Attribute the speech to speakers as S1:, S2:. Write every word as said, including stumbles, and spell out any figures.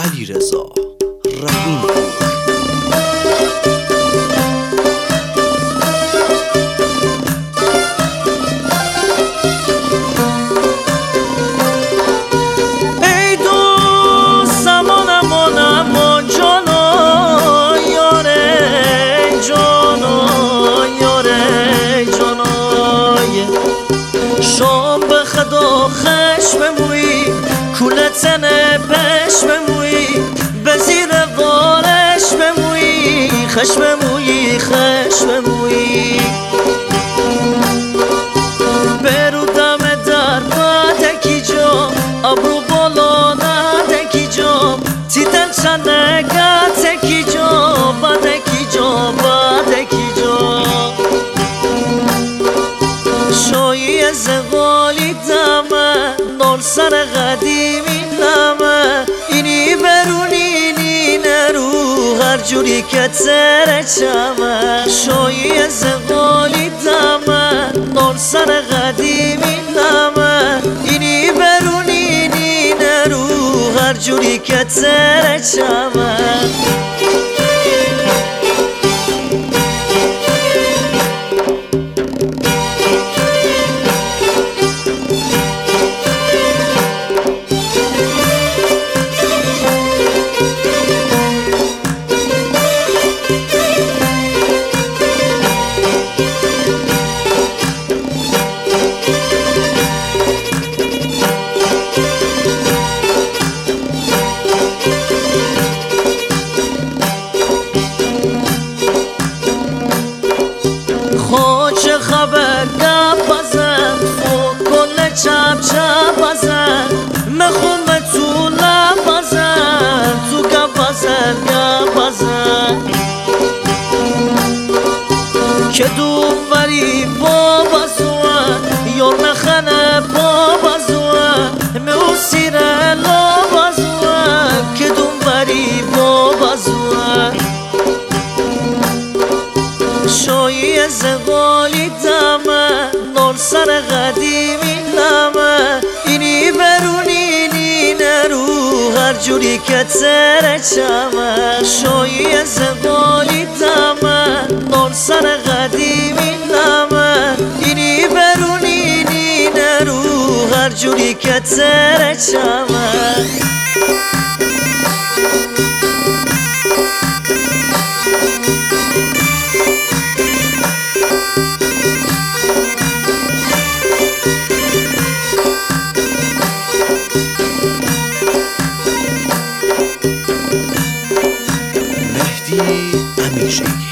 S1: علیرضا رحیم‌پور.
S2: ای دوست زمانم آنم جانا یاره جانا یاره جانای شام به خدا خشم موی کولتن پش بموی به زیر وارش بموی خشم موی خشم موی برودم در بدکی جا ابرو بالا ندکی جا تیتن چنگتکی جا بدکی جا بدکی جا شایی زغالی دمه نال سر قدیمی نمه اینی برونی اینی نرو هر جوری که تره چمه شایی زغالی دمه نال سر قدیمی نمه اینی برونی اینی نرو هر جوری که تره چمه چه خبر گپزن فوق کل چپ چپزن مخوم تو لبزن تو گپزن گپزن که دووری بابا زوان یار نخنه بابا زوان میو سیره لابا زوان که دووری بابا زوان شایی زغالی دمه نال سر قدیمی نمه اینی برونی اینی نرو هر جوری که تره چمه شایی زغالی دمه نال سر قدیمی نمه اینی برونی اینی نرو هر جوری که تره چمه
S1: مهدی امیرشیک.